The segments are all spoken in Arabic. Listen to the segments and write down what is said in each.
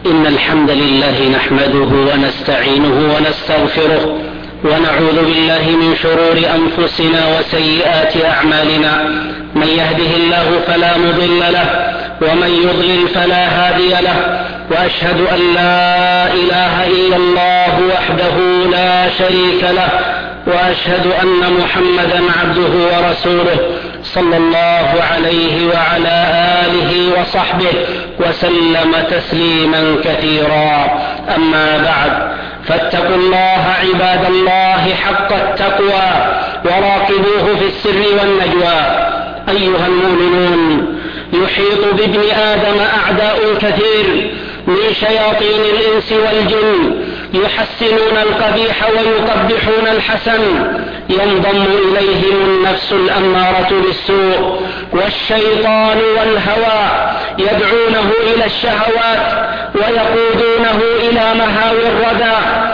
إن الحمد لله نحمده ونستعينه ونستغفره ونعوذ بالله من شرور أنفسنا وسيئات أعمالنا. من يهده الله فلا مضل له ومن يضلل فلا هادي له، وأشهد أن لا إله إلا الله وحده لا شريك له، وأشهد أن محمدا عبده ورسوله صلى الله عليه وعلى آله وصحبه وسلم تسليما كثيرا. أما بعد، فاتقوا الله عباد الله حق التقوى وراقبوه في السر والنجوى. أيها المؤمنون، يحيط بابن آدم أعداء كثير من شياطين الإنس والجن يحسنون القبيح ويقبحون الحسن، ينضم إليهم النفس الأمارة بالسوء والشيطان والهوى، يدعونه إلى الشهوات ويقودونه إلى مهاوي الردى،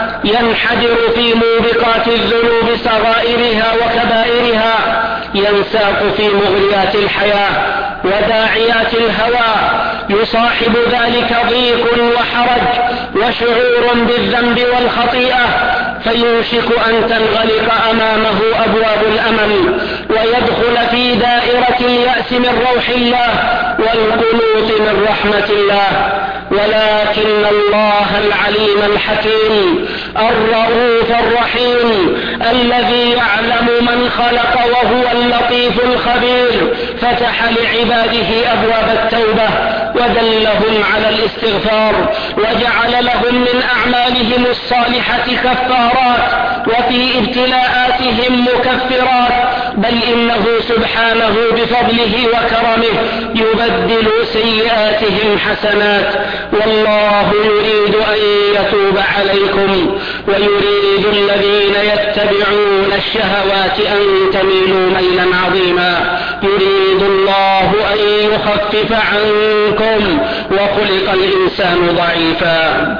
ينحدر في موبقات الذنوب صغائرها وكبائرها، ينساق في مغريات الحياة وداعيات الهوى، يصاحب ذلك ضيق وحرج وشعور بالذنب والخطيئة، فيوشك أن تنغلق أمامه أبواب الأمل ويدخل في دائرة اليأس من روح الله والقنوط من رحمة الله. ولكن الله العليم الحكيم الرؤوف الرحيم الذي يعلم من خلق وهو اللطيف الخبير فتح لعباده أبواب التوبة ودلهم على الاستغفار، وجعل لهم من أعمالهم الصالحة كفارات وفي ابتلاءاتهم مكفرات، بل إنه سبحانه بفضله وكرمه يبدل سيئاتهم حسنات. والله يريد أن يتوب عليكم ويريد الذين يتبعون الشهوات أن تميلوا ميلا عظيما. يريد الله أن يخفف عنكم وخلق الإنسان ضعيفا.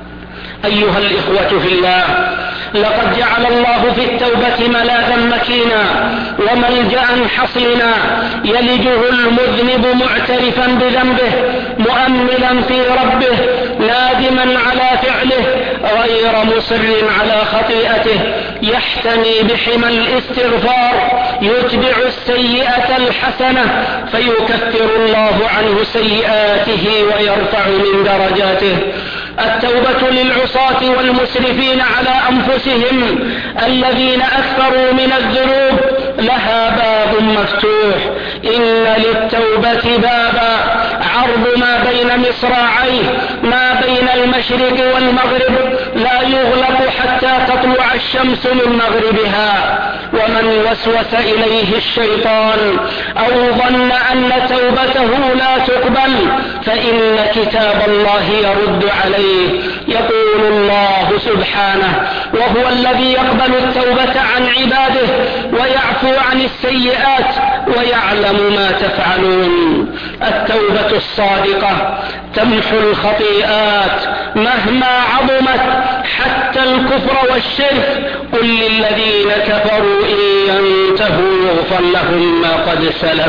أيها الإخوة في الله، لقد جعل الله في التوبة ملاذا مكينا وملجأ حصينا يلجه المذنب معترفا بذنبه مؤملا في ربه نادما على فعله غير مصر على خطيئته، يحتمي بحمى الاستغفار، يتبع السيئة الحسنة فيكفر الله عنه سيئاته ويرفع من درجاته. التوبة للعصاة والمسرفين على أنفسهم الذين أكثروا من الذنوب لها باب مفتوح. إن للتوبة بابا عرض ما بين مصراعيه، ما بين المشرق والمغرب، لا يغلق حتى تطلع الشمس من مغربها. ومن وسوس إليه الشيطان أو ظن أن توبته لا تقبل فإن كتاب الله يرد عليه. يقول الله سبحانه: وهو الذي يقبل التوبة عن عباده ويعفو عن السيئات ويعلم ما تفعلون. التوبة الصادقة تمحو الخطيئات مهما عظمت حتى الكفر والشرك. قل للذين كفروا إن ينتهوا يغفر لهم ما قد سلف.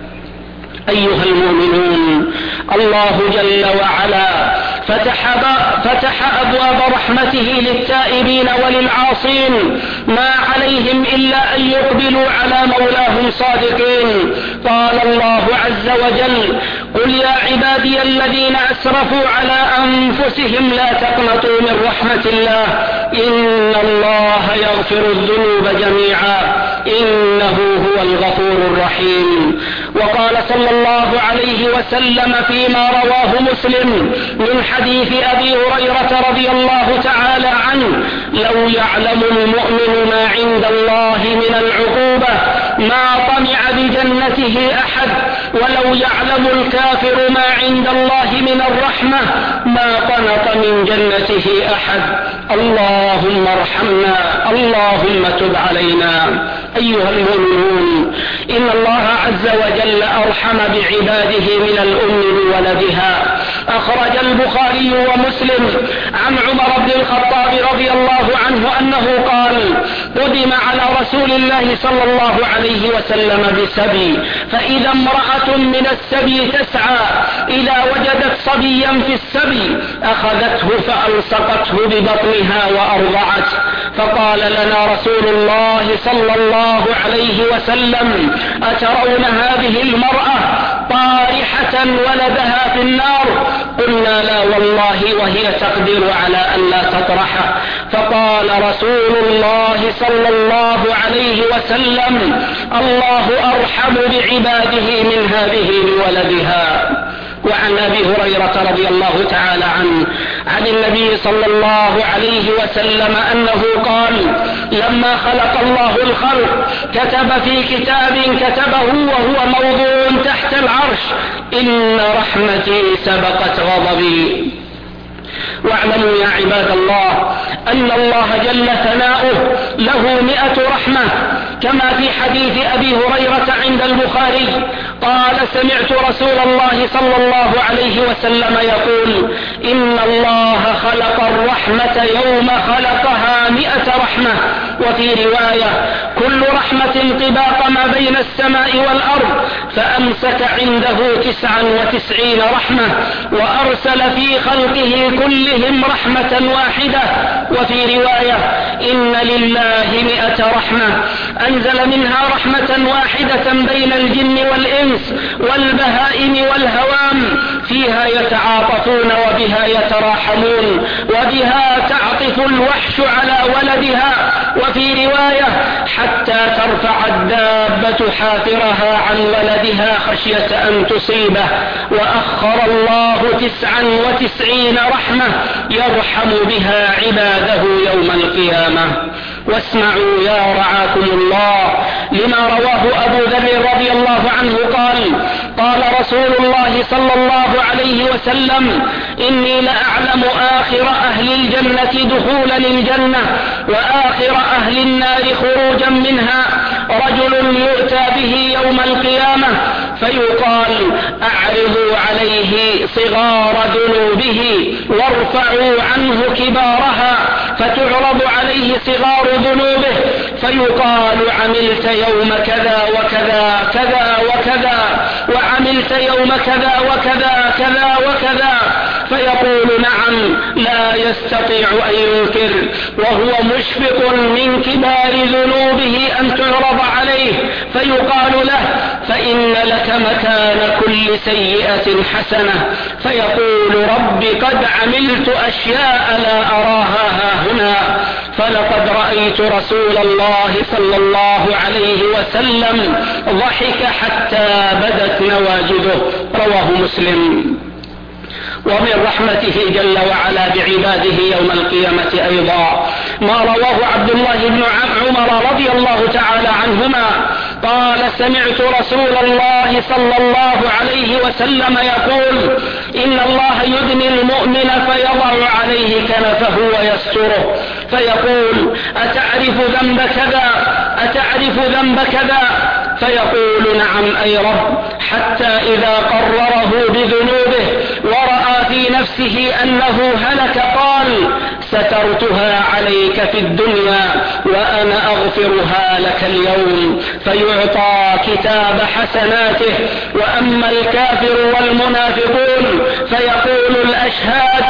أيها المؤمنون، الله جل وعلا فتح أبواب رحمته للتائبين وللعاصين، ما عليهم إلا أن يقبلوا على مولاهم صادقين. قال الله عز وجل: قل يا عبادي الذين أسرفوا على أنفسهم لا تقنطوا من رحمة الله إن الله يغفر الذنوب جميعا إنه هو الغفور الرحيم. وقال صلى الله عليه وسلم فيما رواه مسلم من حديث أبي هريرة رضي الله تعالى عنه: لو يعلم المؤمن ما عند الله من العقوبة ما طمع بجنته أحد، ولو يعلم الكافر ما عند الله من الرحمة ما قنط من جنته أحد. اللهم ارحمنا، اللهم تب علينا. أيها المؤمنون، إن الله عز وجل أرحم بعباده من الأم بولدها. أخرج البخاري ومسلم عن عمر بن الخطاب رضي الله عنه أنه قال: قدم على رسول الله صلى الله عليه وسلم بسبي، فإذا امرأة من السبي تسعى إذا وجدت صبيا في السبي أخذته فألصقته ببطنها وأرضعته، فقال لنا رسول الله صلى الله عليه وسلم: أترون هذه المرأة طارحة ولدها في النار؟ قلنا: لا والله، وهي تقدر على أن لا تطرحه. فقال رسول الله صلى الله عليه وسلم: الله أرحم بعباده من هذه بولدها. وعن أبي هريرة رضي الله تعالى عنه عن النبي صلى الله عليه وسلم أنه قال: لما خلق الله الخلق كتب في كتاب كتبه وهو موضوع تحت العرش: إن رحمتي سبقت غضبي. واعلموا يا عباد الله أن الله جل ثناؤه له 100 رحمة، كما في حديث أبي هريرة عند البخاري قال: سمعت رسول الله صلى الله عليه وسلم يقول: إن الله خلق الرحمة يوم خلقها 100 رحمة. وفي رواية: كل رحمة طباق ما بين السماء والأرض، فأمسك عنده 99 رحمة، وأرسل في خلقه كلهم رحمة واحدة. وفي رواية: إن لله 100 رحمة، أنزل منها رحمة واحدة بين الجن والإنس والبهائم والهوام، فيها يتعاطفون وبها يتراحمون، وبها تعطف الوحش على ولدها. وفي رواية: حتى ترفع الدابة حافرها عن ولدها خشية أن تصيبه. وأخر الله 99 رحمة يرحم بها عباده يوم القيامة. واسمعوا يا رعاكم الله لما رواه أبو ذر رضي الله عنه قال: قال رسول الله صلى الله عليه وسلم: إني لأعلم آخر أهل الجنة دخولا الجنة وآخر أهل النار خروجا منها، رجل يؤتى به يوم القيامة فيقال: أعرضوا عليه صغار ذنوبه وارفعوا عنه كبارها، فتعرض عليه صغار ذنوبه فيقال: عملت يوم كذا وكذا كذا وكذا، وعملت يوم كذا وكذا كذا وكذا، فيقول: نعم، لا يستطيع أن ينكر، وهو مشفق من كبار ذنوبه أن تعرض عليه، فيقال له: فإن لك مكان كل سيئة حسنة، فيقول: رب قد عملت أشياء لا أراها هاهنا، فلقد رأيت رسول الله صلى الله عليه وسلم ضحك حتى بدت نواجذه. رواه مسلم. ومن رحمته جل وعلا بعباده يوم القيامة أيضا ما رواه عبد الله بن عمر رضي الله تعالى عنهما قال: سمعت رسول الله صلى الله عليه وسلم يقول: إن الله يدني المؤمن فيضع عليه كنفه ويستره، فيقول: أتعرف ذنب كذا؟ أتعرف ذنب كذا؟ فيقول: نعم أي رب، حتى إذا قرره بذنوبه ورأى في نفسه أنه هلك قال: سترتها عليك في الدنيا وأنا أغفرها لك اليوم، فيعطى كتاب حسناته. وأما الكافر والمنافقون فيقول الأشهاد: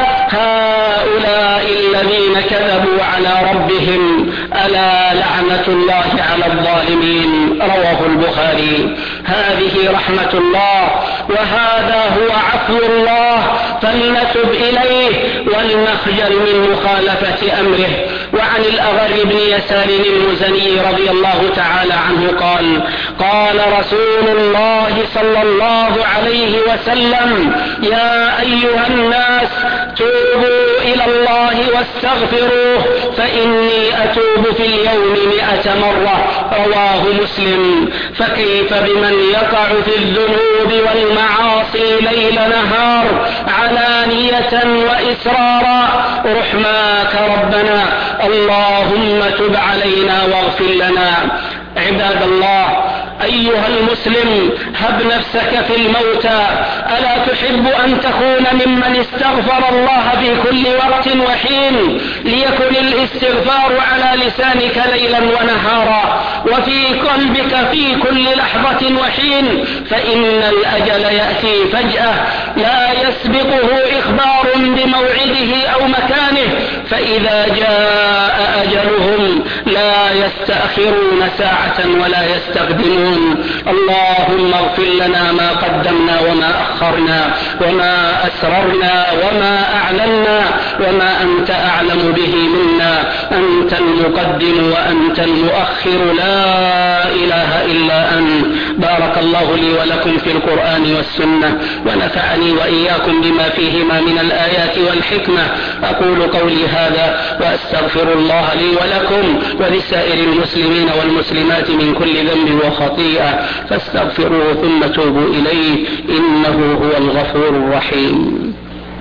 هؤلاء الذين كذبوا على ربهم، ألا لعنة الله على الظالمين. رواه البخاري. هذه رحمة الله وهذا هو عفو الله، فلنتب إليه ولنخجل من مخالفة أمره. وعن الأغر بن يسار المزني رضي الله تعالى عنه قال: قال رسول الله صلى الله عليه وسلم: يا أيها الناس توبوا إلى الله واستغفروه، فإني أتوب في اليوم 100 مرة. رواه مسلم. فكيف بمن يقع في الذنوب والمعاصي ليل نهار علانية وإسرارا؟ رحماك ربنا، اللهم تب علينا واغفر لنا. عباد الله، أيها المسلم هب نفسك في الموتى، ألا تحب أن تكون ممن استغفر الله في كل وقت وحين؟ ليكن الاستغفار على لسانك ليلا ونهارا وفي قلبك في كل لحظة وحين، فإن الأجل يأتي فجأة لا يسبقه إخبار بموعده أو مكانه، فإذا جاء أجلهم لا يستأخرون ساعة ولا يستقدمون. اللهم اغفر لنا ما قدمنا وما أخرنا وما أسررنا وما أعلنا وما أنت أعلم به منا، أنت المقدم وأنت المؤخر، لا إله إلا أنت. بارك الله لي ولكم في القرآن والسنة، ونفعني وإياكم بما فيهما من الآيات والحكمة. أقول قولي هذا وأستغفر الله لي ولكم ولسائر المسلمين والمسلمات من كل ذنب وخطيئة، فاستغفروه ثم توبوا إليه، إنه هو الغفور الرحيم.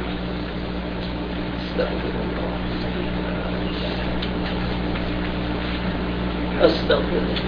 أستغفر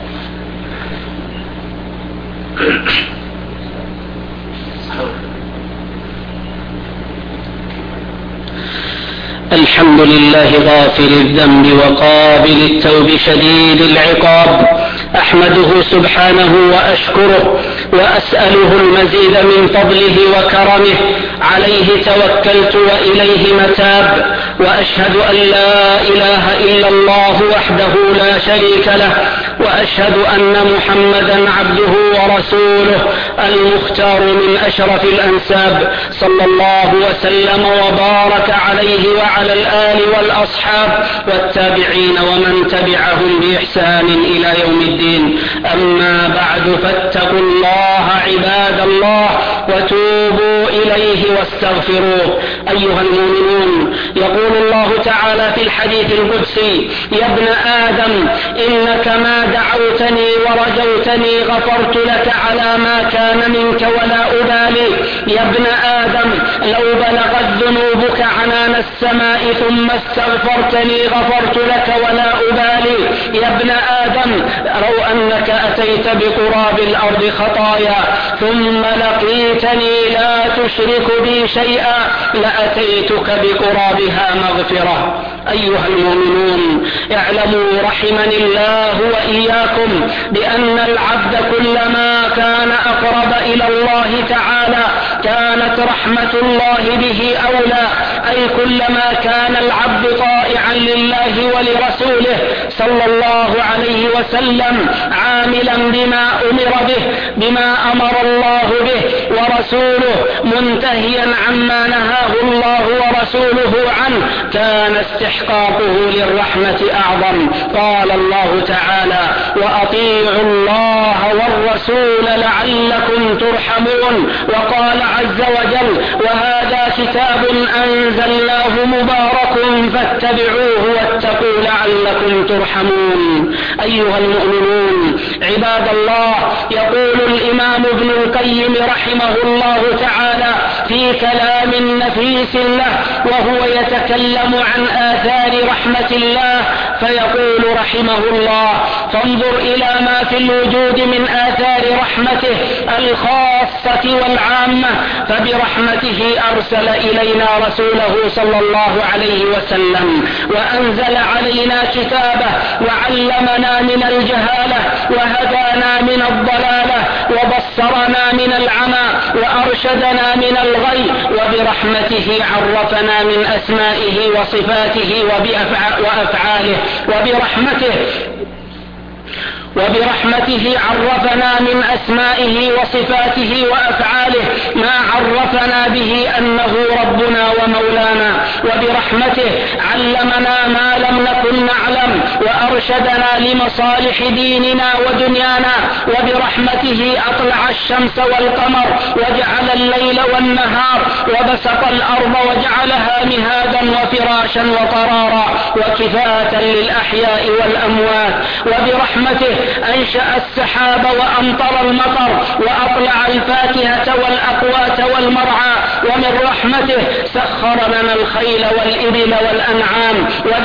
الحمد لله غافر الذنب وقابل التوب شديد العقاب، أحمده سبحانه وأشكره وأسأله المزيد من فضله وكرمه، عليه توكلت وإليه متاب، وأشهد أن لا إله إلا الله وحده لا شريك له، وأشهد أن محمدا عبده ورسوله المختار من أشرف الأنساب، صلى الله وسلم وبارك عليه وعلى الآل والأصحاب والتابعين ومن تبعهم بإحسان إلى يوم الدين. أما بعد، فاتقوا الله عباد الله وتوبوا إليه واستغفروه. أيها المؤمنون، يقول الله تعالى في الحديث القدسي: يا ابن آدم إنك ما دعوتني ورجوتني غفرت لك على ما كان منك ولا أبالي. يا ابن آدم لو بلغت ذنوبك عنان السماء ثم استغفرتني غفرت لك ولا أبالي. يا ابن آدم لو أنك أتيت بقراب الأرض خطايا ثم لقيتني لا تشرك بي شيئا لأتيتك بقرابها مغفرة. أيها المؤمنون، اعلموا رحمني الله وإياكم بأن العبد كلما كان أقرب إلى الله تعالى كانت رحمة الله به أولى، أي كلما كان العبد طائعا لله ولرسوله صلى الله عليه وسلم عاملا بما أمر به، بما أمر الله به ورسوله، منتهيا عما نهاه الله ورسوله عنه، كان استحقاقه للرحمة أعظم. قال الله تعالى: وأطيعوا الله والرسول لعلكم ترحمون. وقال عز وجل: وهذا كتاب أنزلناه مبارك فاتبعوه واتقوا لعلكم ترحمون. أيها المؤمنون عباد الله، يقول الإمام ابن القيم رحمه الله تعالى في كلام نفيس له وهو يتكلم عن آثار رحمة الله، فيقول رحمه الله: فانظر إلى ما في الوجود من آثار رحمته الخاصة والعامة، فبرحمته أرسل إلينا رسوله صلى الله عليه وسلم، وأنزل علينا كتابه، وعلمنا من الجهالة، وهدانا من الضلالة، وبصرنا من العمى، وأرشدنا من الغي، وبرحمته عرفنا من أسمائه وصفاته وأفعاله، وبرحمته عرفنا من أسمائه وصفاته وأفعاله ما عرفنا به أنه ربنا ومولانا، وبرحمته علمنا ما لم نكن نعلم، وأرشدنا لمصالح ديننا ودنيانا، وبرحمته أطلع الشمس والقمر، وجعل الليل والنهار، وبسط الأرض وجعلها مهادا وفراشا وقرارا وكفاة للأحياء والأموات، وبرحمته أنشأ السحاب وأمطر المطر، وأطلع الفاكهة والأقوات والمرعى، ومن رحمته وسخر لنا الخيل والإبل والأنعام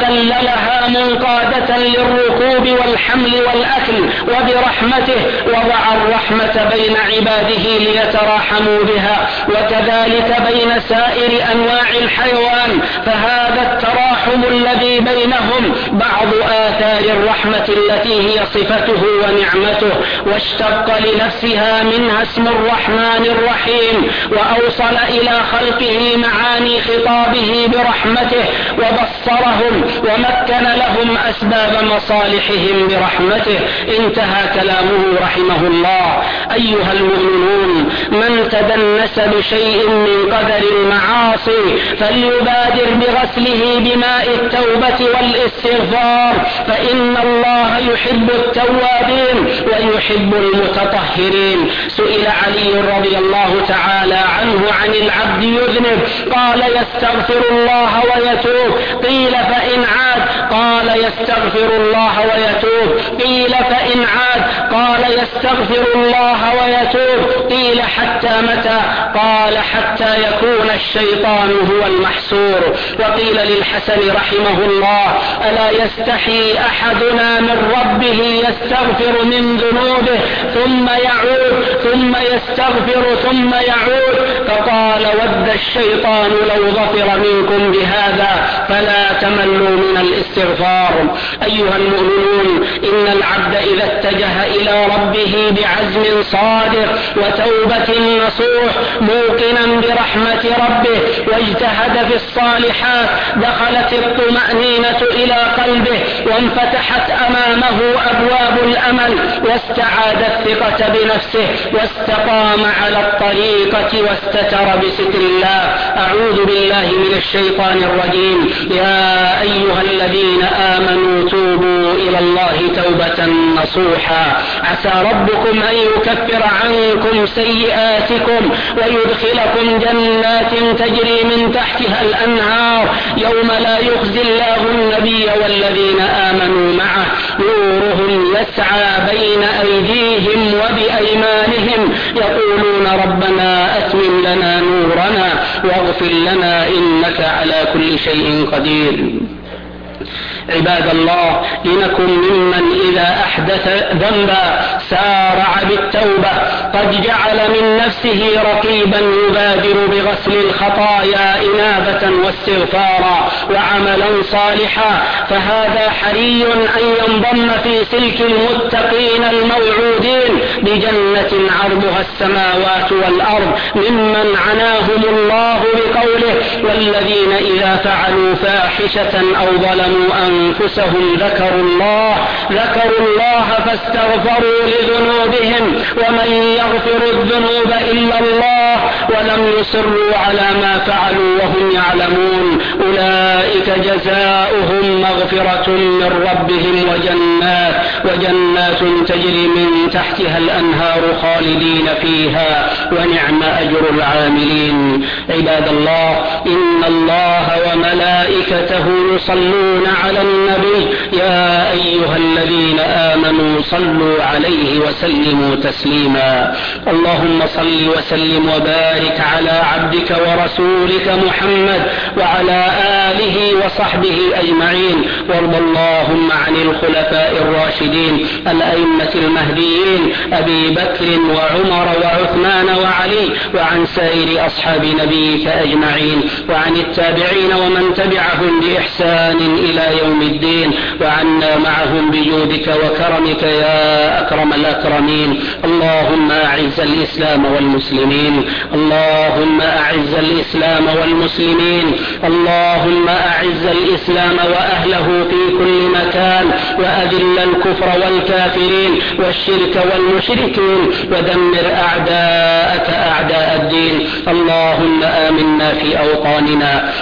وذللها منقادة للركوب والحمل والأكل، وبرحمته وضع الرحمة بين عباده ليتراحموا بها، وكذلك بين سائر أنواع الحيوان، فهذا التراحم الذي بينهم بعض آثار الرحمة التي هي صفته ونعمته، واشتق لنفسها منها اسم الرحمن الرحيم، وأوصل إلى خلقه معاني خطابه برحمته، وبصرهم ومكن لهم أسباب مصالحهم برحمته. انتهى كلامه رحمه الله. أيها المؤمنون، من تدنس بشيء من قدر المعاصي فليبادر بغسله بماء التوبة والاستغفار، فإن الله يحب التوابين ويحب المتطهرين. سئل علي رضي الله تعالى عنه عن العبد يذنب، قال يستغفر الله ويتوب، قيل فإن عاد، قال يستغفر الله ويتوب، قيل فإن عاد، قال يستغفر الله ويتوب، قيل حتى متى؟ قال حتى يكون الشيطان هو المحسور. وقيل للحسن رحمه الله: ألا يستحي أحدنا من ربه يستغفر من ذنوبه ثم يعود، ثم يستغفر ثم يعود؟ فقال: ود الشيطان لو ظفر منكم بهذا فلا تملوا من الاستغفار. أيها المؤمنون، إن العبد إذا اتجه إلى ربه بعزم صادق وتوبة نصوح موقنا برحمة ربه واجتهد في الصالحات، دخلت الطمأنينة إلى قلبه وانفتحت أمامه أبواب الأمل، واستعاد الثقة بنفسه واستقام على الطريقة واستتر بستر الله. أعوذ بالله من الشيطان الرجيم. يا أيها الذين آمنوا توبوا إلى الله توبة نصوحا، عسى ربكم أن يكفر عنكم سيئاتكم ويدخلكم جنات تجري من تحتها الأنهار يوم لا يخزي الله النبي والذين آمنوا معه نورهم يسعى بين أيديهم وبأيمانهم يقولون ربنا أتمم لنا نورنا واغفر لنا إنك على كل شيء قدير. عباد الله، لنكن ممن إذا أحدث ذنبا سارع بالتوبة، قد جعل من نفسه رقيبا يبادر بغسل الخطايا إنابة واستغفارا وعملا صالحا، فهذا حري أن ينضم في سلك المتقين الموعودين بجنة عرضها السماوات والأرض، ممن عناهم الله بقوله: والذين إذا فعلوا فاحشة أو ظلموا أنفسهم ذكروا الله فاستغفروا لذنوبهم ومن يغفر الذنوب إلا الله ولم يصروا على ما فعلوا وهم يعلمون أولئك جزاؤهم مغفرة من ربهم وجنات تجري من تحتها الأنهار خالدين فيها ونعم أجر العاملين. عباد الله، إن الله وملائكته يصلون على النبي يا أيها الذين آمنوا صلوا عليه وسلموا تسليما. اللهم صل وسلم وبارك على عبدك ورسولك محمد وعلى آله وصحبه أجمعين، وارض اللهم عن الخلفاء الراشدين الأئمة المهديين أبي بكر وعمر وعثمان وعلي، وعن سائر أصحاب نبيك أجمعين، وعن التابعين ومن تبعهم بإحسان إلى يوم الدين، وعنا معهم بجودك وكرمك يا أكرم الأكرمين. اللهم أعز الإسلام والمسلمين، اللهم أعز الإسلام والمسلمين، اللهم أعز الإسلام وأهله في كل مكان، وأذل الكفر والكافرين والشرك والمشركين، ودمر أعداءك أعداء الدين. اللهم آمنا في أوطاننا،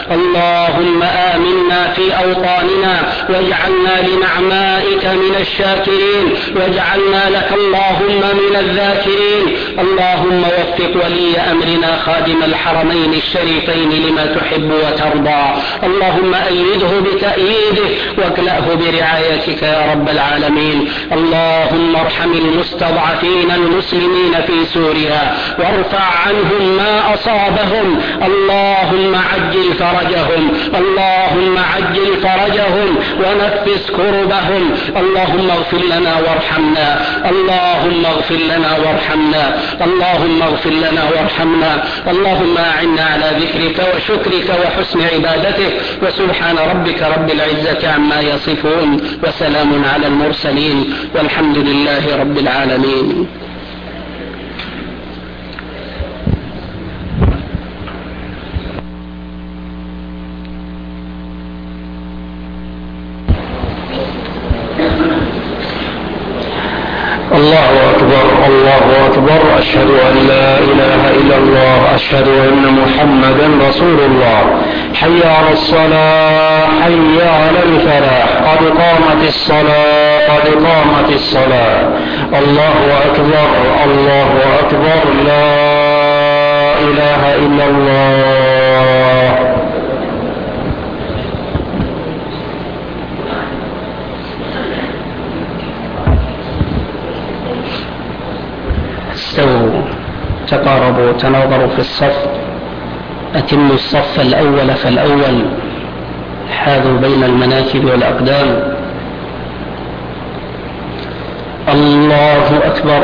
اللهم آمنا في أوطاننا واجعلنا لنعمائك من الشاكرين، واجعلنا لك اللهم من الذاكرين. اللهم وفق ولي أمرنا خادم الحرمين الشريفين لما تحب وترضى، اللهم أيده بتأييده واكلأه برعايتك يا رب العالمين. اللهم ارحم المستضعفين المسلمين في سوريا وارفع عنهم ما أصابهم، اللهم عجل فرجهم، اللهم عجل فرجهم ونفس كربهم. اللهم اغفر لنا وارحمنا، اللهم اغفر لنا وارحمنا، اللهم اغفر لنا وارحمنا. اللهم أعنا على ذكرك وشكرك وحسن عبادتك، وسبحان ربك رب العزة عما يصفون، وسلام على المرسلين، والحمد لله رب العالمين. الله أكبر الله أكبر، أشهد أن لا إله إلا الله، أشهد أن محمدا رسول الله. حي على الصلاة، حي على الفلاح، قد قامت الصلاة، قد قامت الصلاة. الله أكبر الله أكبر، لا إله إلا الله. استووا، تقاربوا، تناظروا في الصف، أتموا الصف الأول فالأول، حاذوا بين المناكب والأقدام. الله أكبر.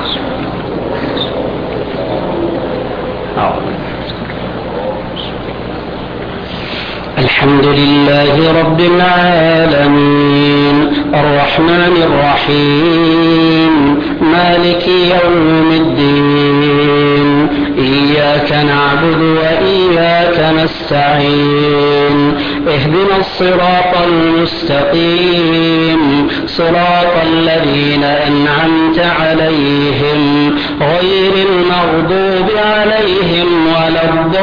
الحمد لله رب العالمين، الرحمن الرحيم، مالك يوم الدين، إياك نعبد وإياك نستعين، اهدنا الصراط المستقيم، صراط الذين أنعمت عليهم غير المغضوب عليهم ولا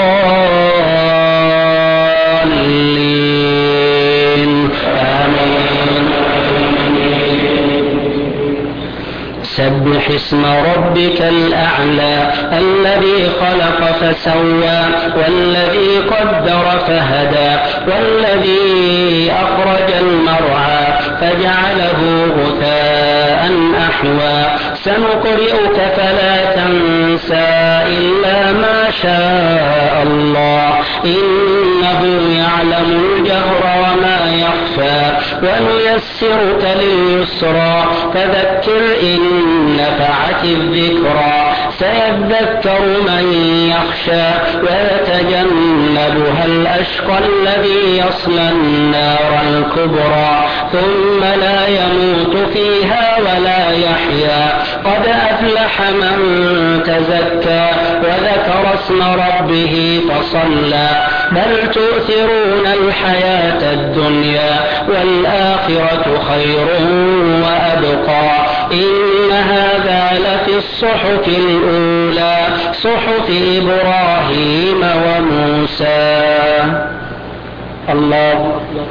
الضالين، آمين. سبح اسم ربك الأعلى الذي خلق فسوى والذي قدر فهدى والذي أخرج المرعى فجعله غثاء أحوى. سنقرئك فلا تنسى إلا ما شاء الله، إنه يعلم الجهر وما يخفى. ونيسرك لليسرى فذكر إن نفعت الذكرى. سيذكر من يخشى ويتجنبها الأشقى الذي يصلى النار الكبرى ثم لا يموت فيها ولا يحيا. قد أفلح من تزكى وذكر اسم ربه فصلى. بل تؤثرون الحياة الدنيا والآخرة خير وأبقى. إن هذا لفي الصحف الأولى، صحف إبراهيم وموسى. الله أكبر.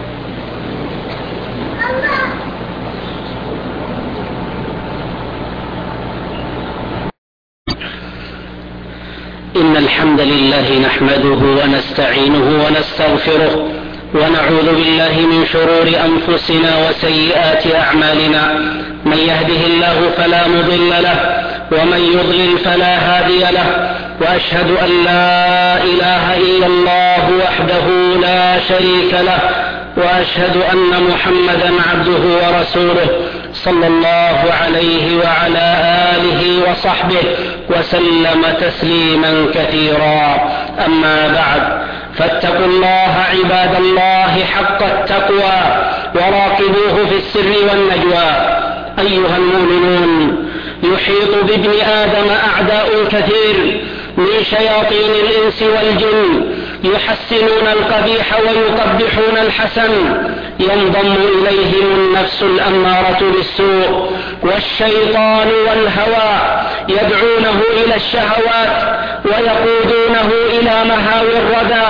إن الحمد لله نحمده ونستعينه ونستغفره ونعوذ بالله من شرور أنفسنا وسيئات أعمالنا. من يهده الله فلا مضل له ومن يضلل فلا هادي له. وأشهد أن لا إله إلا الله وحده لا شريك له، وأشهد أن محمدا عبده ورسوله صلى الله عليه وعلى آله وصحبه وسلم تسليما كثيرا. أما بعد، فاتقوا الله عباد الله حق التقوى وراقبوه في السر والنجوى. أيها المؤمنون، يحيط بابن آدم أعداء كثير من شياطين الإنس والجن، يحسنون القبيح ويقبحون الحسن. ينضم إليهم النفس الأمارة بالسوء والشيطان والهوى، يدعونه إلى الشهوات ويقودونه إلى مهاوي الردى.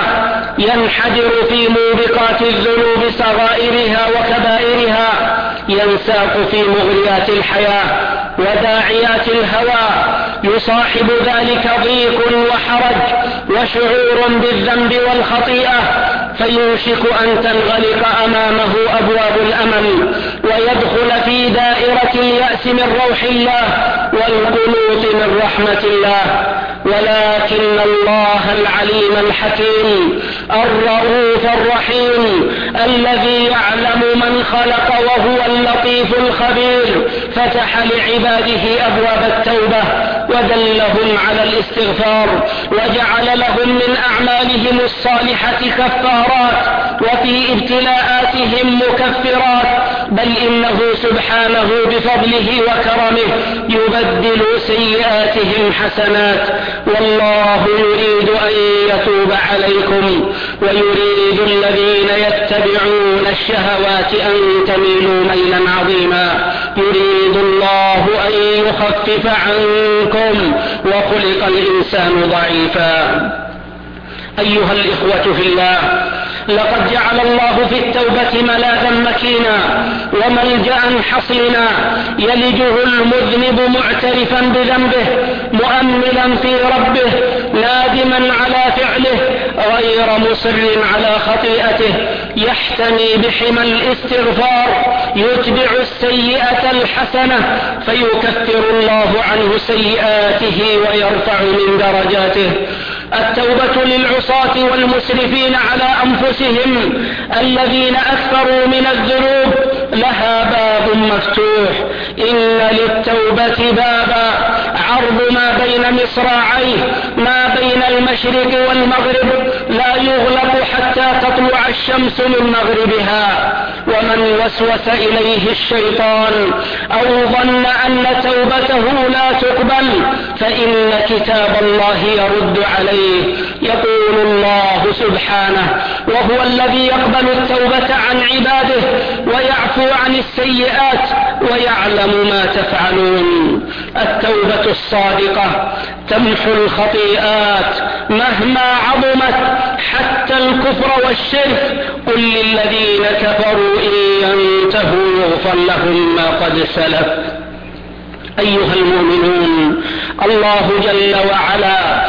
ينحدر في موبقات الذنوب صغائرها وكبائرها، ينساق في مغريات الحياة وداعيات الهوى، يصاحب ذلك ضيق وحرج وشعور بالذنب والخطيئة، فيوشك أن تنغلق أمامه أبواب الأمل ويدخل في دائرة اليأس من روح الله والقنوط من رحمة الله. ولكن الله العليم الحكيم الرؤوف الرحيم الذي يعلم من خلق وهو اللطيف الخبير فتح لعباده أبواب التوبة ودلهم على الاستغفار وجعل لهم من أعمالهم الصالحة كفارات وفي ابتلاءاتهم مكفرات، بل إنه سبحانه بفضله وكرمه يبدل سيئاتهم حسنات. والله يريد أن يتوب عليكم ويريد الذين يتبعون الشهوات أن تميلوا ميلا عظيما، يريد الله أن يخفف عنكم وخلق الإنسان ضعيفا. أيها الإخوة في الله، لقد جعل الله في التوبة ملاذا مكينا وملجأ حصينا يلجه المذنب معترفا بذنبه مؤملا في ربه نادما على فعله غير مصر على خطيئته، يحتمي بحمى الاستغفار يتبع السيئة الحسنة فيكفر الله عنه سيئاته ويرفع من درجاته. التوبة للعصاة والمسرفين على أنفسهم الذين أكثروا من الذنوب لها باب مفتوح، إن للتوبة بابا عرض ما بين مصراعيه ما بين المشرق والمغرب لا يغلق حتى تطلع الشمس من مغربها. ومن وسوس إليه الشيطان أو ظن أن توبته لا تقبل فإن كتاب الله يرد عليه. يقول الله سبحانه وهو الذي يقبل التوبة عن عباده ويعفو عن السيئات ويعلم ما تفعلون. التوبة الصادقة تمحو الخطيئات مهما عظمت حتى الكفر والشرك، قل للذين كفروا إن ينتهوا يغفر لهم ما قد سلف. أيها المؤمنون، الله جل وعلا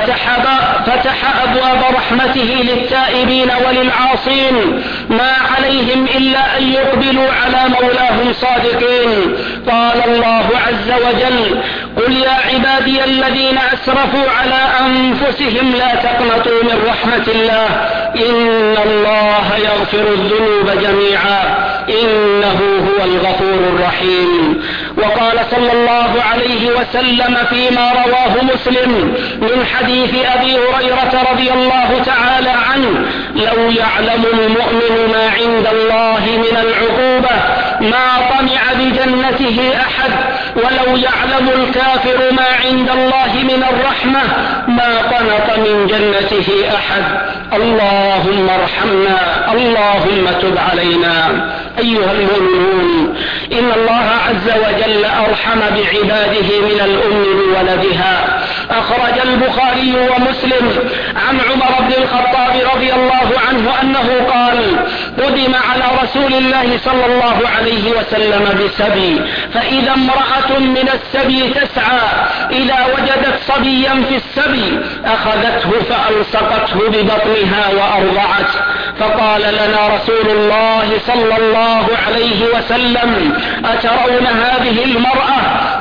فتح أبواب رحمته للتائبين وللعاصين ما عليهم إلا أن يقبلوا على مولاهم صادقين. قال الله عز وجل قل يا عبادي الذين أسرفوا على أنفسهم لا تقنطوا من رحمة الله إن الله يغفر الذنوب جميعا إنه هو الغفور الرحيم. وقال صلى الله عليه وسلم فيما رواه مسلم من حديث أبي هريرة رضي الله تعالى عنه لو يعلم المؤمن ما عند الله من العقوبة ما طمع بجنته أحد، ولو يعلم الكافر ما عند الله من الرحمة ما قنط من جنته أحد. اللهم ارحمنا، اللهم تب علينا. أيها المؤمنون، إن الله عز وجل أرحم بعباده من الأم بولدها. أخرج البخاري ومسلم عن عمر بن الخطاب رضي الله عنه أنه قال قدم على رسول الله صلى الله عليه وسلم بسبي، فإذا امرأة من السبي تسعى إذا وجدت صبيا في السبي أخذته فألصقته ببطنها وأرضعته، فقال لنا رسول الله صلى الله عليه وسلم أترون هذه المرأة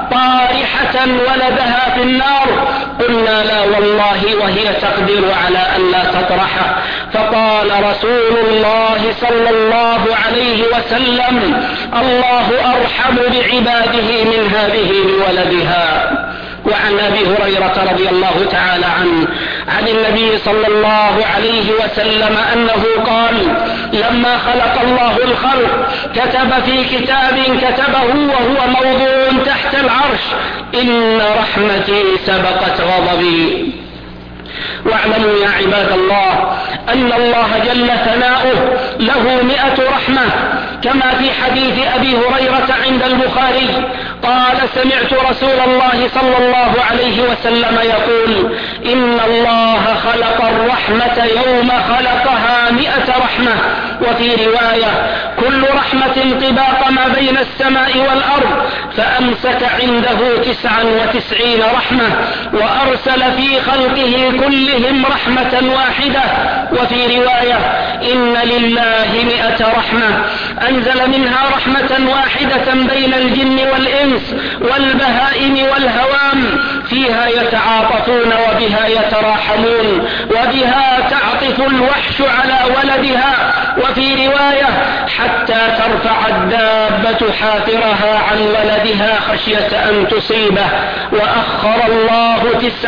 طارحة ولدها في النار؟ قلنا لا والله وهي تقدر على أن لا تطرحه. فقال رسول الله صلى الله عليه وسلم الله أرحم بعباده من هذه بولدها. وعن أبي هريرة رضي الله تعالى عنه عن النبي صلى الله عليه وسلم أنه قال لما خلق الله الخلق كتب في كتاب كتبه وهو موضوع تحت العرش إن رحمتي سبقت غضبي. واعلموا يا عباد الله أن الله جل ثناؤه له 100 رحمة، كما في حديث أبي هريرة عند البخاري قال: سمعت رسول الله صلى الله عليه وسلم يقول: إن الله خلق الرحمة يوم خلقها 100 رحمة. وفي رواية: كل رحمة طباق ما بين السماء والأرض، فأمسك عنده 99 رحمة، وأرسل في خلقه كلهم رحمة واحدة. وفي رواية: إن لله 100 رحمة، أنزل منها رحمة واحدة بين الجن والإنس والبهائم والهوام، فيها يتعاطفون وبها يتراحمون، وبها تعطف الوحش على ولدها. وفي رواية: حتى ترفع الدابة حافرها عن ولدها خشية أن تصيبه. وأخر الله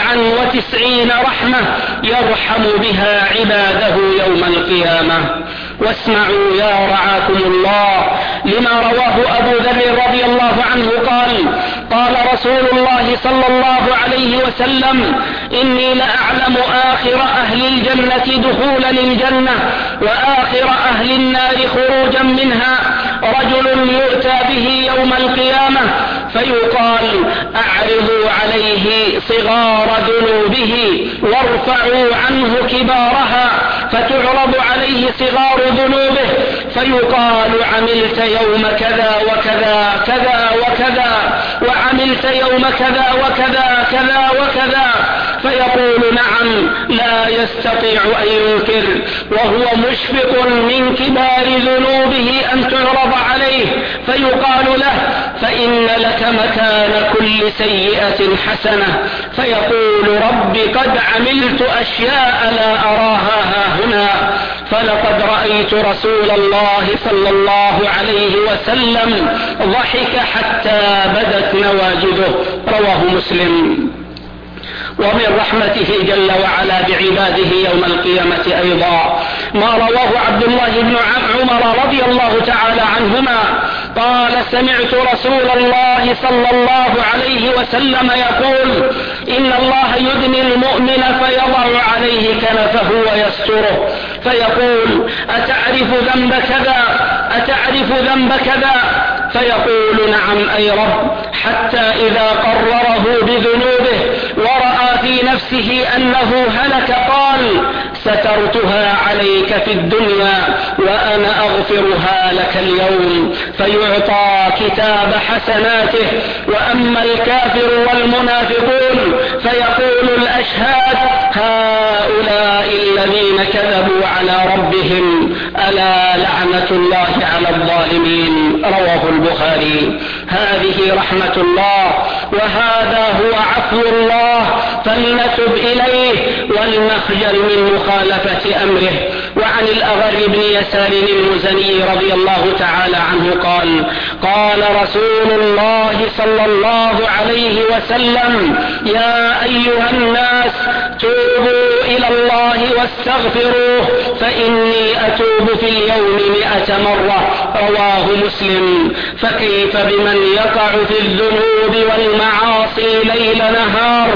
99 رحمة يرحم بها عباده يوم القيامة. واسمعوا يا رعاكم الله لما رواه أبو ذر رضي الله عنه قال: قال رسول الله صلى الله عليه وسلم: إني لأعلم آخر أهل الجنة دخولا الجنة وآخر أهل النار خروجا منها، رجل يؤتى به يوم القيامة فيقال: أعرضوا عليه صغار ذنوبه وارفعوا عنه كبارها، فتعرض عليه صغار ذنوبه فيقال: عملت يوم كذا وكذا كذا وكذا، وعملت يوم كذا وكذا كذا وكذا، فيقول: نعم، لا يستطيع أن ينكر، وهو مشفق من كبار ذنوبه أن تعرض عليه، فيقال له: فإن لك مكان كل سيئة حسنة، فيقول: رب قد عملت أشياء لا أراها هاهنا، فلقد رأيت رسول الله صلى الله عليه وسلم ضحك حتى بدت نواجذه. رواه مسلم. ومن رحمته جل وعلا بعباده يوم القيامة أيضا ما رواه عبد الله بن عمر رضي الله تعالى عنهما قال: سمعت رسول الله صلى الله عليه وسلم يقول: إن الله يدني المؤمن فيضع عليه كنفه ويستره، فيقول: أتعرف ذنب كذا؟ أتعرف ذنب كذا؟ فيقول: نعم أي رب، حتى إذا قرره بذنوبه ورأى في نفسه أنه هلك قال: سترتها عليك في الدنيا وأنا أغفرها لك اليوم، فيعطى كتاب حسناته. وأما الكافر والمنافقون فيقول الأشهاد: هؤلاء الذين كذبوا على ربهم، ألا لعنة الله على الظالمين. رواه البخاري. هذه رحمة الله وهذا هو عفو الله، فلنتب إليه ولنخجل من مخالفة أمره. وعن الأغر بن يسار المزني رضي الله تعالى عنه قال: قال رسول الله صلى الله عليه وسلم: يا أيها الناس توبوا إلى الله واستغفروه، فإني أتوب في اليوم 100 مرة. رواه مسلم. فكيف بمن يقع في الذنوب والمعاصي ليل نهار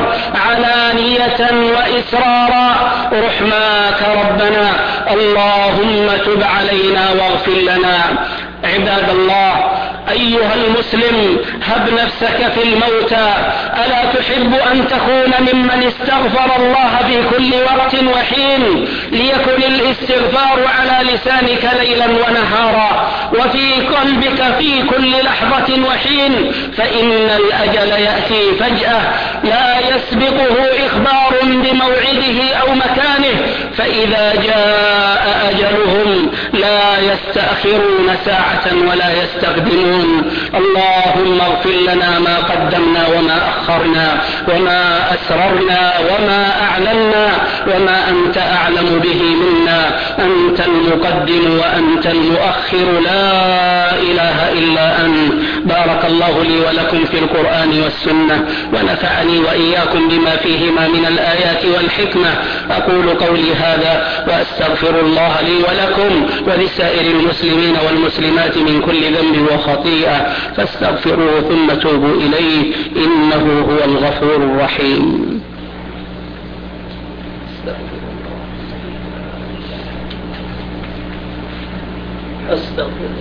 علانية وإسرارا؟ رحماك ربنا، اللهم تب علينا واغفر لنا. عباد الله، أيها المسلم، هب نفسك في الموتى. ألا تحب أن تكون ممن استغفر الله في كل وقت وحين؟ ليكن الاستغفار على لسانك ليلا ونهارا، وفي قلبك في كل لحظة وحين، فإن الأجل يأتي فجأة لا يسبقه إخبار بموعده أو مكانه، فإذا جاء أجلهم لا يستأخرون ساعة ولا يستقدمون. اللهم اغفر لنا ما قدمنا وما أخرنا وما أسررنا وما أعلنا وما أنت أعلم به منا. أنت المقدم وأنت المؤخر، لا إله إلا أنت. بارك الله لي ولكم في القرآن والسنة، ونفعني وإياكم بما فيهما من الآيات والحكمة. أقول قولي هذا وأستغفر الله لي ولكم ولسائر المسلمين والمسلمات من كل ذنب وخطيئة، فاستغفروه ثم توبوا إليه، إنه هو الغفور الرحيم. أستغفر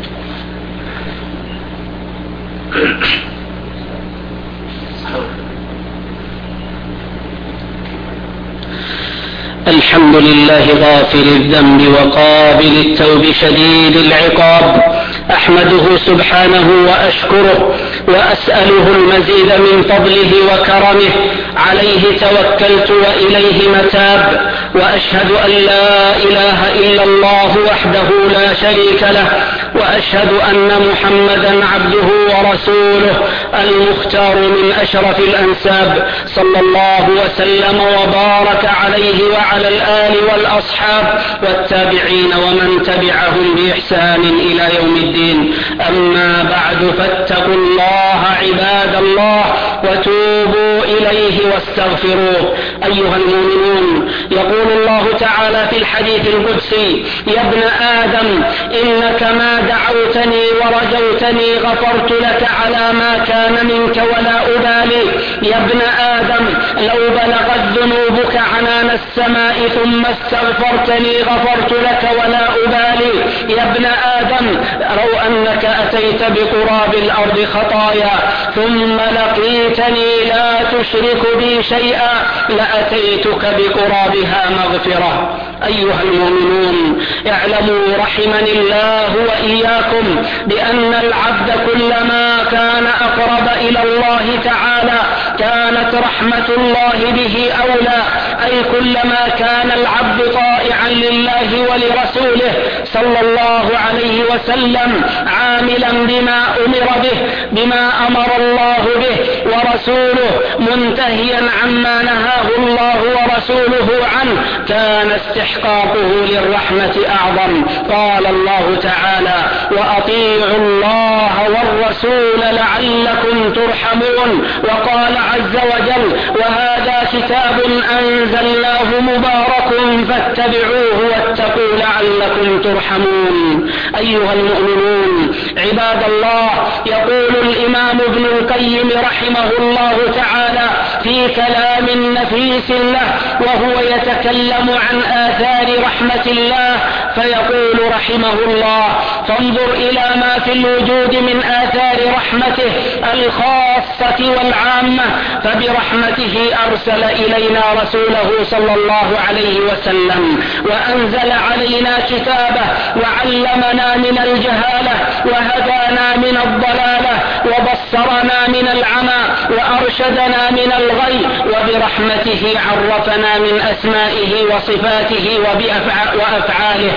الحمد لله غافر الذنب وقابل التوب شديد العقاب، أحمده سبحانه وأشكره وأسأله المزيد من فضله وكرمه، عليه توكلت وإليه متاب، وأشهد أن لا إله إلا الله وحده لا شريك له، وأشهد أن محمدا عبده ورسوله المختار من أشرف الأنساب، صلى الله وسلم وبارك عليه وعلى الآل والأصحاب والتابعين ومن تبعهم بإحسان إلى يوم الدين. أما بعد، فاتقوا الله عباد الله وتوبوا إليه واستغفروه. أيها المؤمنون، يقول الله تعالى في الحديث القدسي: يا ابن آدم إنك ما دعوتني ورجوتني غفرت لك على ما كان منك ولا أبالي. يا ابن آدم لو بلغت ذنوبك عنان السماء ثم استغفرتني غفرت لك ولا أبالي. يا ابن آدم لو أنك أتيت بقراب الأرض خطايا ثم لقيتني لا تشرك بي شيئا لأتيتك بقرابها مغفرة. أيها المؤمنون، اعلموا رحمني الله وإياكم بأن العبد كلما كان أقرب إلى الله تعالى كانت رحمة الله به أولى، أي كلما كان العبد طائعا لله ولرسوله صلى الله عليه وسلم عاملا بما أمر الله به ورسوله منتهيا عما نهاه الله ورسوله عنه، كان استحقاقه للرحمة أعظم. قال الله تعالى: وأطيعوا الله والرسول لعلكم ترحمون. وقال عز وجل: وهذا كتاب أنزلناه مبارك فاتبعوه واتقوا لعلكم ترحمون. أيها المؤمنون عباد الله، يقول الإمام ابن القيم رحمه الله تعالى في كلام نفيس له وهو يتكلم عن آثار رحمة الله، فيقول رحمه الله: فانظر إلى ما في الوجود من آثار رحمته الخاصة والعامة، فبرحمته أرسل إلينا رسوله صلى الله عليه وسلم، وأنزل علينا كتابه، وعلمنا من الجهالة، وهدانا من الضلالة، وبصرنا من العمى، وأرشدنا من الغي، وبرحمته عرفنا من أسمائه وصفاته وأفعاله،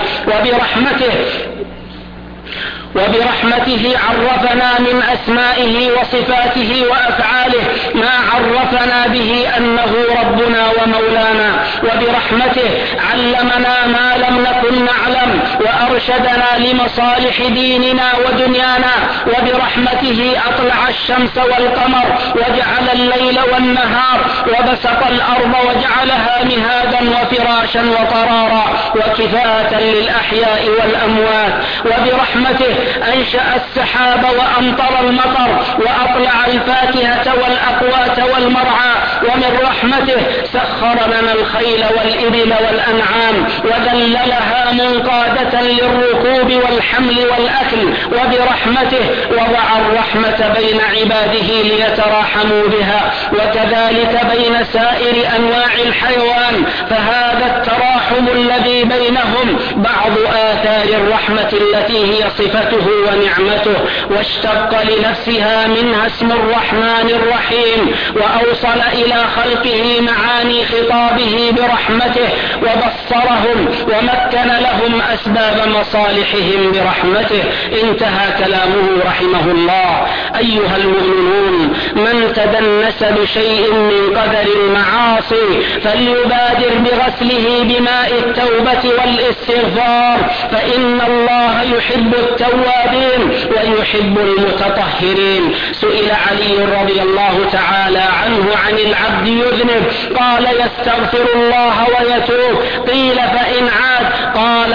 وبرحمته عرفنا من أسمائه وصفاته وأفعاله ما عرفنا به أنه ربنا ومولانا، وبرحمته علمنا ما لم نكن نعلم، وأرشدنا لمصالح ديننا ودنيانا، وبرحمته أطلع الشمس والقمر، وجعل الليل والنهار، وبسط الأرض وجعلها مهادا وفراشا وقرارا وكفاة للأحياء والأموات، وبرحمته أنشأ السحاب وأمطر المطر، وأطلع الفاكهة والأقوات والمرعى، ومن رحمته سخر لنا الخيل والإبل والأنعام وذللها منقادة للركوب والحمل والأكل، وبرحمته وضع الرحمة بين عباده ليتراحموا بها، وكذلك بين سائر أنواع الحيوان، فهذا التراحم الذي بينهم بعض آثار الرحمة التي هي صفته ونعمته، واشتق لنفسها منها اسم الرحمن الرحيم، وأوصل إلى خلقه معاني خطابه برحمته، وبصرهم ومكن لهم أسباب مصالحهم برحمته. انتهى كلامه رحمه الله. أيها المؤمنون، من تدنس بشيء من قدر المعاصي فليبادر بغسله بماء التوبة والاستغفار، فإن الله يحب التوابين ويحب المتطهرين. سئل علي رضي الله تعالى عنه عن العبد يذنب، قال: يستغفر الله ويتوب. قيل: فإن عاد؟ قال: يستغفر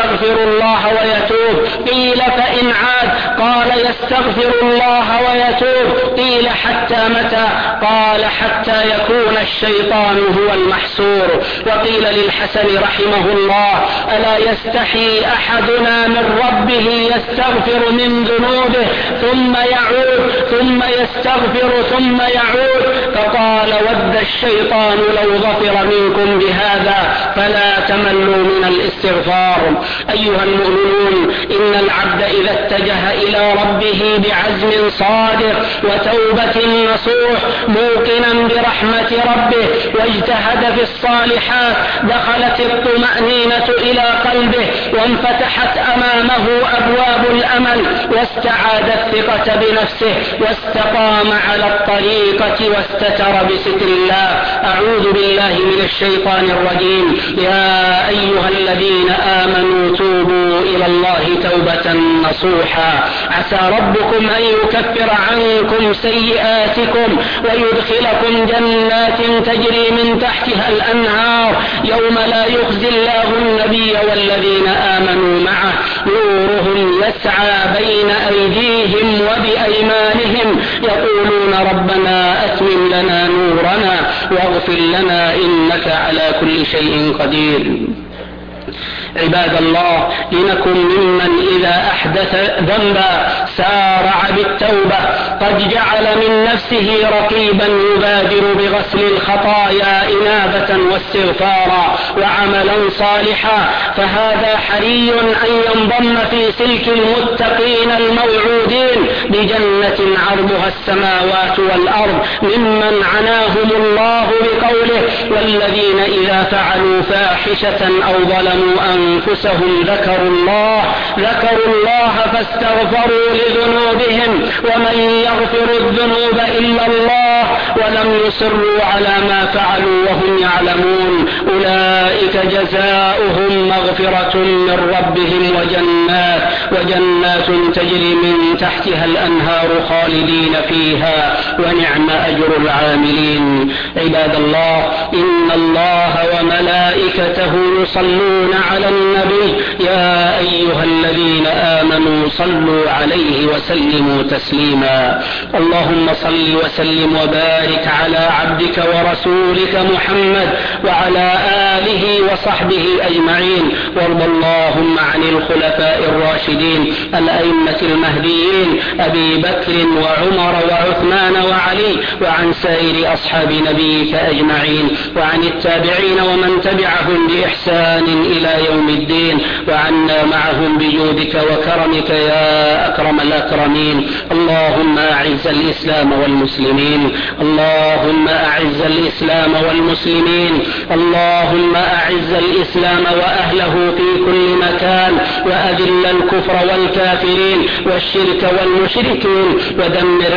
يستغفر الله ويتوب؟ قيل فإن عاد. قال يستغفر الله ويتوب. قيل حتى متى؟ قال حتى يكون الشيطان هو المحسور. وقيل للحسن رحمه الله: ألا يستحي أحدنا من ربه يستغفر من ذنوبه ثم يعود ثم يستغفر ثم يعود؟ فقال: ود الشيطان لو ظفر منكم بهذا فلا تملوا من الاستغفار. أيها المؤمنون، إن العبد إذا اتجه إلى ربه بعزم صادق وتوبة نصوح موقنا برحمة ربه واجتهد في الصالحات دخلت الطمأنينة إلى قلبه وانفتحت أمامه أبواب الأمل واستعاد الثقة بنفسه واستقام على الطريقة واستتر بستر الله. أعوذ بالله من الشيطان الرجيم. يا أيها الذين آمنوا توبوا إلى الله توبة نصوحا عسى ربكم أن يكفر عنكم سيئاتكم ويدخلكم جنات تجري من تحتها الأنهار يوم لا يخزي الله النبي والذين آمنوا معه نورهم يسعى بين أيديهم وبأيمانهم يقولون ربنا أتمم لنا نورنا واغفر لنا إنك على كل شيء قدير. عباد الله، لنكن ممن إذا أحدث ذنبا سارع بالتوبة، قد جعل من نفسه رقيبا يبادر بغسل الخطايا إنابة واستغفارا وعملا صالحا، فهذا حري أن ينضم في سلك المتقين الموعودين بجنة عرضها السماوات والأرض ممن عناهم الله بقوله: والذين إذا فعلوا فاحشة أو ظلموا أنفسهم ذكروا الله فاستغفروا لذنوبهم ومن يغفر الذنوب إلا الله ولم يصروا على ما فعلوا وهم يعلمون أولئك جزاؤهم مغفرة من ربهم وجنات تجري من تحتها الأنهار خالدين فيها ونعم أجر العاملين. عباد الله، إن الله وملائكته يصلون على النبي يا أيها الذين آمنوا صلوا عليه وسلموا تسليما. اللهم صل وسلم وبارك على عبدك ورسولك محمد وعلى آله وصحبه أجمعين، وارض اللهم عن الخلفاء الراشدين الأئمة المهديين أبي بكر وعمر وعثمان وعلي، وعن سائر أصحاب نبيك أجمعين، وعن التابعين ومن تبعهم بإحسان إلى يوم الدين، وعنا معهم بجودك وكرمك يا أكرم الأكرمين. اللهم أعز الإسلام والمسلمين، اللهم أعز الإسلام والمسلمين، اللهم أعز الإسلام وأهله في كل مكان، وأذل الكفر والكافرين والشرك والمشركين، ودمر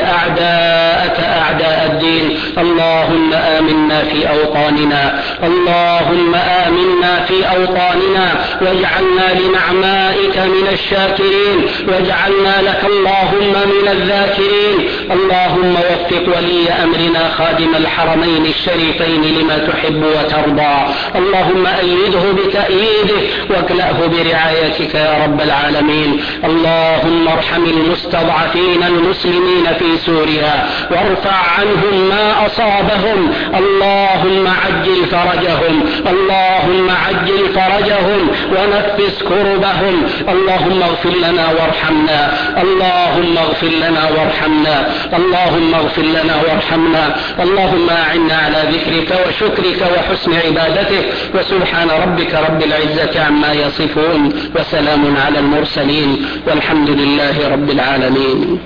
أعداءك أعداء الدين. اللهم آمنا في أوطاننا، اللهم آمنا في أوطاننا، واجعلنا لنعمائك من الشاكرين، واجعلنا لك اللهم من الذاكرين. اللهم وفق ولي أمرنا خادم الحرمين الشريفين لما تحب وترضى، اللهم أيده بتأييده واكلأه برعايتك يا رب العالمين. اللهم ارحم المستضعفين المسلمين في سوريا وارفع عنهم ما أصابهم، اللهم عجل فرجهم، اللهم عجل فرجهم ونفس كربهم. اللهم اغفر لنا وارحمنا، اللهم اغفر لنا وارحمنا، اللهم اغفر لنا وارحمنا. اللهم أعنا على ذكرك وشكرك وحسن عبادتك، وسبحان ربك رب العزة عما يصفون، وسلام على المرسلين، والحمد لله رب العالمين.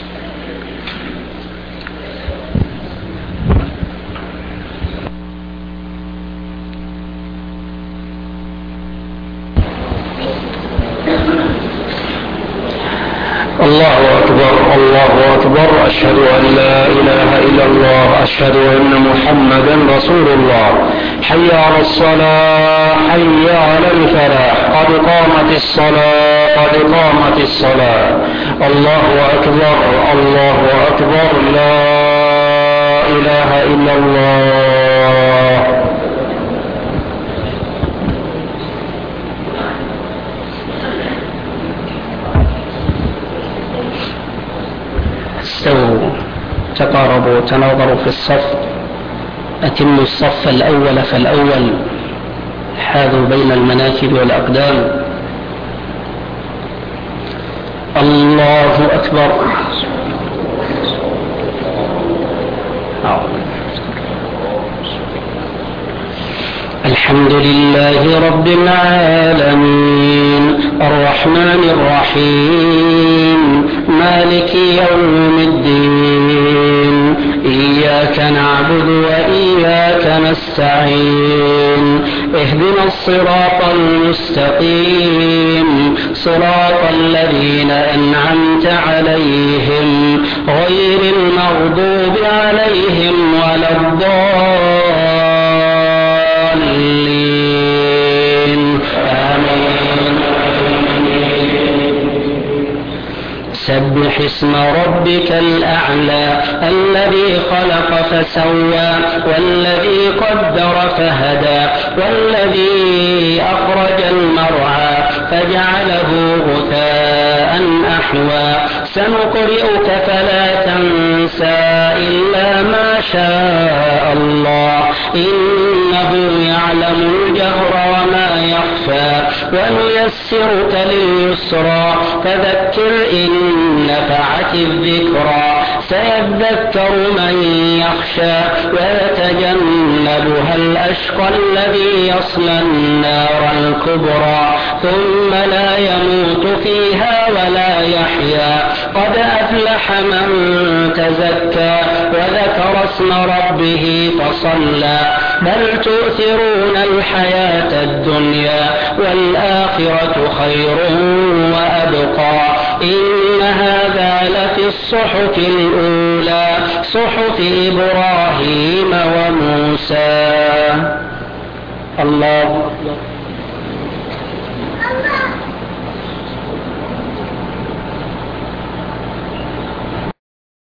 الله أكبر الله أكبر، أشهد أن لا إله إلا الله، أشهد أن محمدا رسول الله. حي على الصلاة، حي على الفلاح، قد قامت الصلاة، قد قامت الصلاة. الله أكبر الله أكبر، لا إله إلا الله. تقاربوا وتناظروا في الصف، أتموا الصف الأول فالأول، حاذوا بين المناكب والأقدام. الله أكبر. الحمد لله رب العالمين الرحمن الرحيم مالك يوم الدين، إياك نعبد وإياك نستعين، اهدنا الصراط المستقيم صراط الذين أنعمت عليهم غير المغضوب عليهم ولا الضالين، آمين. سبح اسم ربك الأعلى الذي خلق فسوى والذي قدر فهدى والذي أخرج المرعى فجعله غثاء أحوى، سنقرئك فلا تنسى إلا ما شاء الله، إنه يعلم الجهر وما يخفى، ونيسرك لليسرى فذكر إن نفعت الذكرى، سيذكر من يخشى ويتجنبها الأشقى الذي يصلى النار الكبرى ثم لا يموت فيها ولا يحيا، قد أفلح من تزكى وذكر اسم ربه فصلى، بل تؤثرون الحياة الدنيا والآخرة خير وأبقى، إن هذا لفي الصحف الأولى صحف إبراهيم وموسى. الله